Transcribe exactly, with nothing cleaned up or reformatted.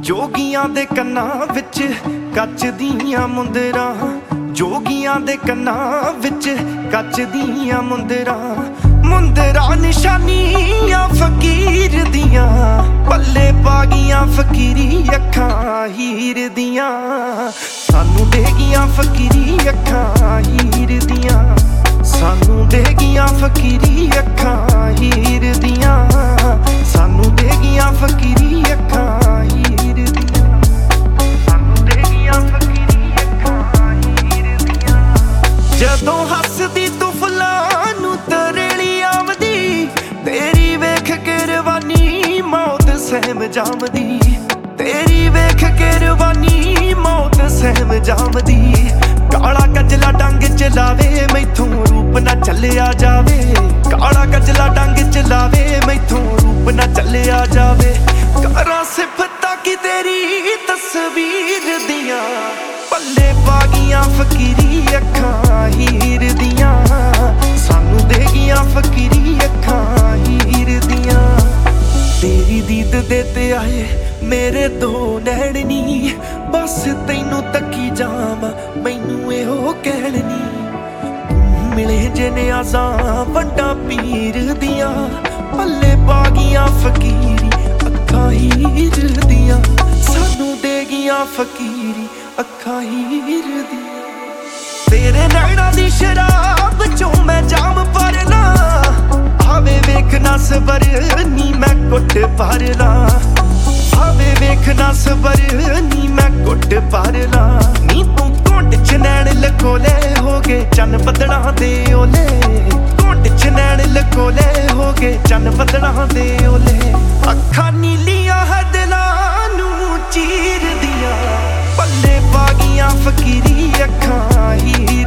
जोगियां दे कन्नां विच कच दियां मुंदरां, जोगियां दे कन्नां विच कच दियां मुंदरां, मुंदरां निशानियां फकीर दियां, पल्ले पा गियां फकीरी अखां हीर दियां, सानू दे गियां फकीरी अखां हीर दियां, सानू दे गियां फकीरी अखां हीर दियां, सानू दे गियां फकीरी अखां हीर दियां, सानू दे गियां फकीरी अखां हीर दियां। जदों हसदी तू फुल्लां नूं तरेली आवदी, तेरी वेख के रवानी मौत सहम जामदी, तेरी वेख के रवानी मौत सहम जामदी। काला कजला डंग चलावे मैथों रूप ना चलिया जावे, काला कजला डंग चलावे मैथों रूप ना चलिया जावे। करां सिफतां कि तेरी तस्वीर दियां, पल्ले पा गियां फकीरी अखां हीर दियां, सानू दे गियां फकीरी अखां हीर दियां। तेरी दीद दे ते आए मेरे दो नैण नी, बस तैनू तकी जावां मैनू एहो कहण नी। तू मिले जे नियाज़ां वड्डां पीर दियां, पल्ले पा गियां फकीरी अखां हीर दियां, सानू दे गियां फकीरी अखां हीर दियां। तेरे नैणां दी शराब चों मैं जाम भर ला, आवे वेख ना सबर नी मैं घुट भर ला, आवे वेख ना सबर नी मैं घुट भर ला। नी तू घुंड च नैण लकोले हो गए चन बदड़ा दे ओले, घुंड च नैण लकोले हो गए चन बदड़ा दे ओले। अखां नीलियां है दिलां नूं चीर दियां, पल्ले पा गियां फकीरी अखां हीर